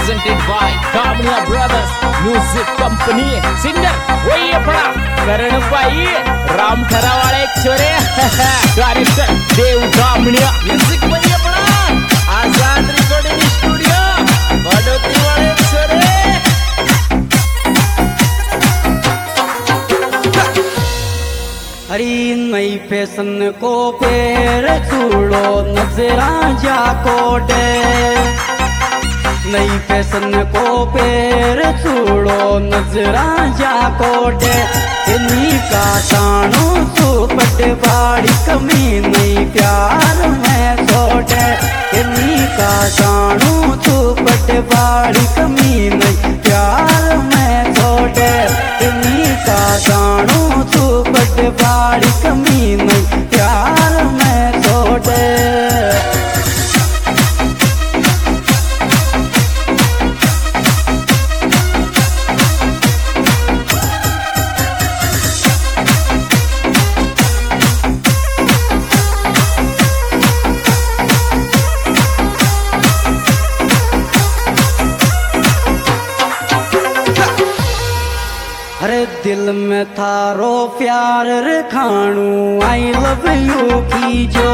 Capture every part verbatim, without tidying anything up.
presented by Damnia Brothers Music Company. Singer वही अपना करण भाई राम खरावाला एक छोरे डायरेक्टर देव दामनिया म्यूजिक वही अपना आजाद रिकॉर्डिंग स्टूडियो बड़ोती वाले छोरे। हरी नई फैशन को पैर छूड़ो नजरा जा कोडे, नई फैशन को पैर छूड़ो नजरा जा कोडे, इन्हीं का तानो सुपट बाड़ी कमी नहीं प्यार में छोड़े, इन्हीं का तानो सुपट बाड़ी कमी नहीं प्यार में छोड़े, इन्हीं का तानो सुपट बाड़ी कमी नहीं प्यार में छोड़े। अरे दिल में थारो प्यार रखाणू आई लव यू की जो,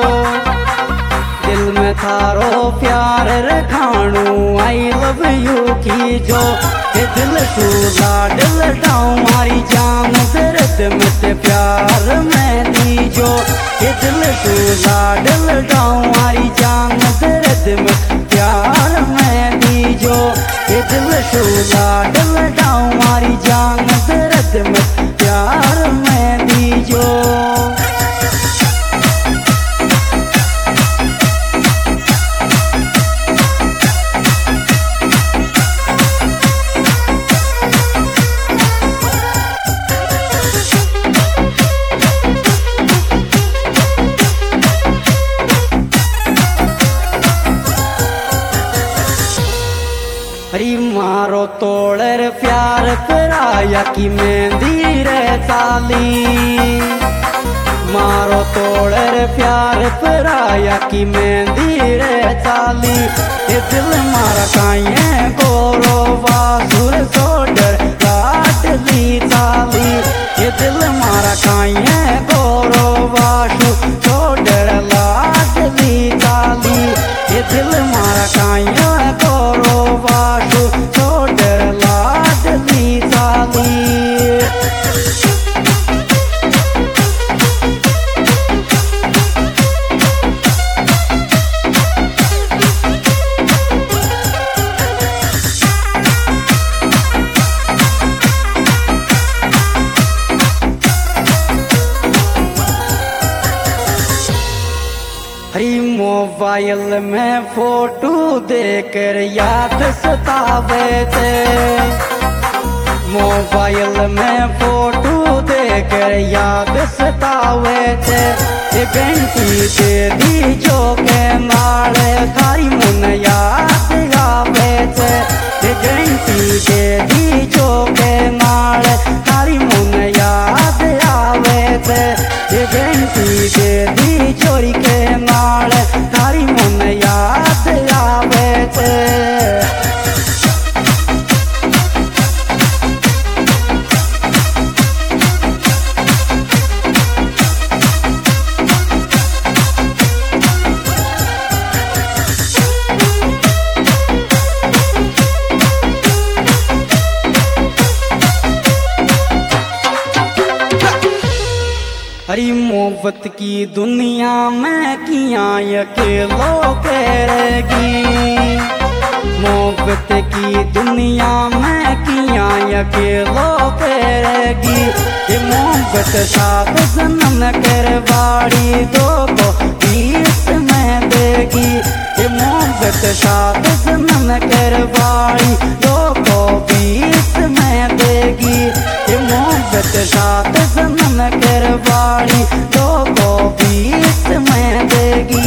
दिल में थारो प्यार रखाणू आई लव यू की जो, ये दिल तू लाडल डाऊं मारी जान दर्द में ते प्यार में दी जो, ये दिल तू लाडल डाऊं मारी जान दर्द में प्यार में दी जो, ये दिल तू लाडल डाऊं मारी जान दर्द में प्यार में दी जो। हरी मारो तोड़र प्यार कराया की मेहंदी रे साली, मारो तोड़र प्यार कराया की मेहंदी रे साली, ये दिल मारा काये गोरो वासुर सोडर लाडली साली, ये दिल मारा काये गोरो वासु सोडर लाडली साली, ये दिल मारा काये गोरो वासु सोडर लाडली साली। हरी मोबाइल में फोटो देकर याद सतावे थे, मोबाइल में फोटो देकर याद सतावे थे, ये घंटी दे दी जो के नाले थारी मन याद आवे थे, ये घंटी दे दी जो के नाले थारी मन याद आवे थे, ये घंटी दे दी चोरी के नाल थारी मन याद आवे थे। हरी मोहब्बत की दुनिया में किया अकेलो करेगी, मोहब्बत की दुनिया में किया अकेलो करेगी, ये मोहब्बत सात जन्म करवाड़ी दो को बीस में देगी, ये मोहब्बत सात जन्म करवाड़ी दो को बीस में देगी, ये मोहब्बत सात जन्म करवाड़ी दो को बीस में देगी।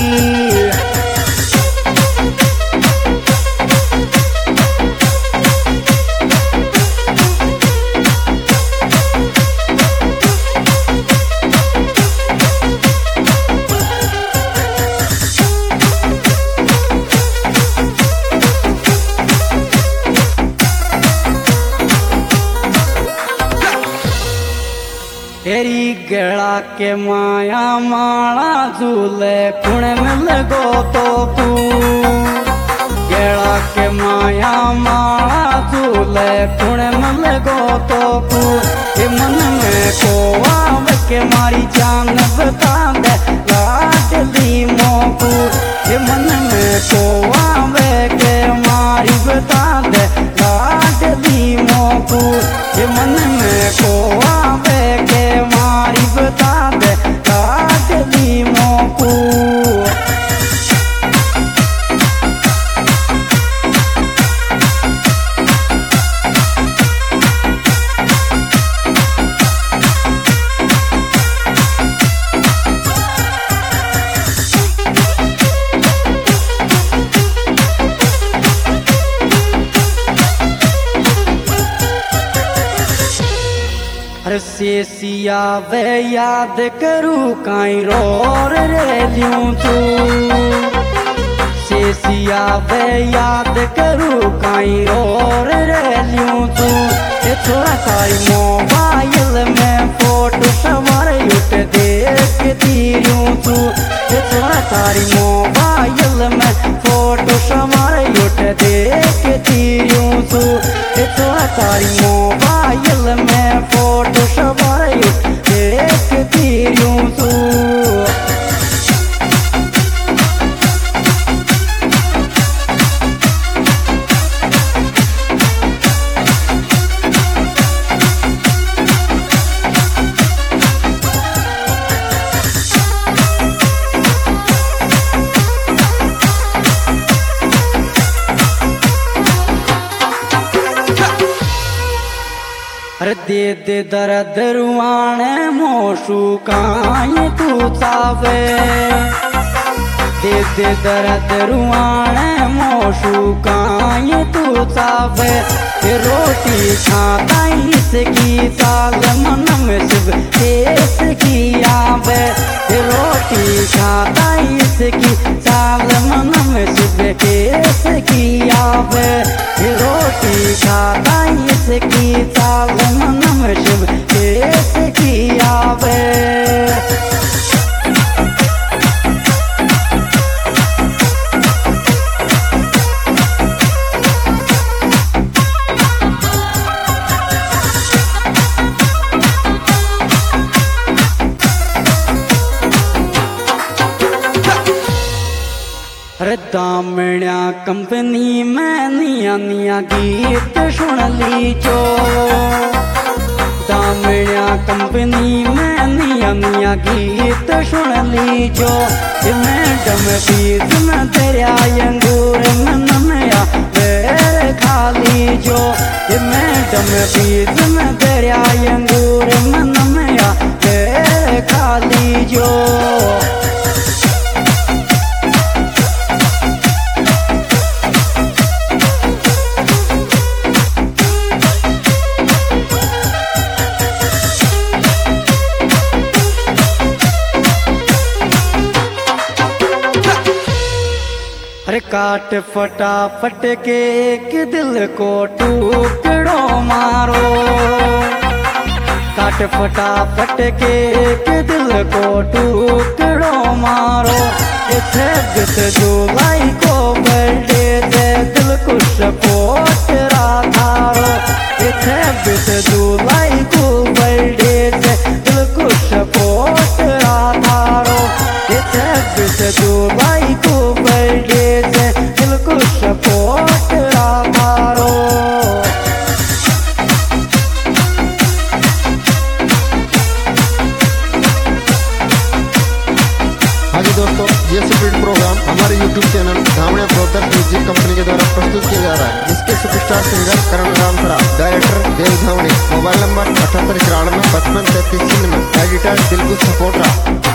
गेड़ा के माया माला झूले कुणे में लगो तो तू गेड़ा के माया माला झूले कुणे में लगो तो तू ये मन में को आवे के मारी जान बता दे लाडली मोकू ये मन में को आवे के मारी बता दे लाडली मोकू ये मन में को आवे के मारी बता दे लाडली मोकू। अरे सेसिया वे याद करूँ काई रोर रे ल्यूं तू सेसिया वे याद करूँ काई रोर रे ल्यूं तू ये थोड़ा सारी मोबाइल में फोटो सवार उठ देखती यूं तू ये थोड़ा सारी मोबाइल में फोटो सवार उठ देखती यूं तू ये थोड़ा सारी मोबाइल में फोटो सवार उठ देखती यूं तू। अरे दे दे दर्द रुआने मोशू काई तू चावे दे दे दर्द रुआने मोशू काई तू चावे रोटी खाता इसकी साल मन में शिव केस की आवे रोटी खाता इसकी साल मन में शिव केस की आवे रोटी खाता इसकी साल मन में शिव केस की आवे। अरे दामण्या कंपनी में निया निया गीत सुन लीजो दामण्या कंपनी में निया निया गीत सुन लीजो मैडम बीच में तेरा अंगूर मन में वेर खा लीजो मैडम बीच में तेरा अंगूर मन में वेर खा लीजो। अरे काट फटाफट के एक दिल को टुकड़ों मारो काट फटाफट के एक दिल को टुकड़ों मारो छब्बीस जुलाई को बर्थडे दे दिल को सपोर्ट राधारो छब्बीस जुलाई को बर्थडे दे दिल को सपोर्ट राधारो छब्बीस जुलाई को बर्थडे दे दिल को सपोर्ट राधारो। हाँ जी दोस्तों, ये स्प्रिट प्रोग्राम हमारे YouTube channel Dhamanya brothers music company के द्वारा प्रस्तुत किया जा रहा है, जिसके superstar singer Karan Ramsara, director Dev Dhamane, mobile number अठहत्तर चौरानवे पचपन तैतीस एडिटर दिलकुश सपोर्टरा।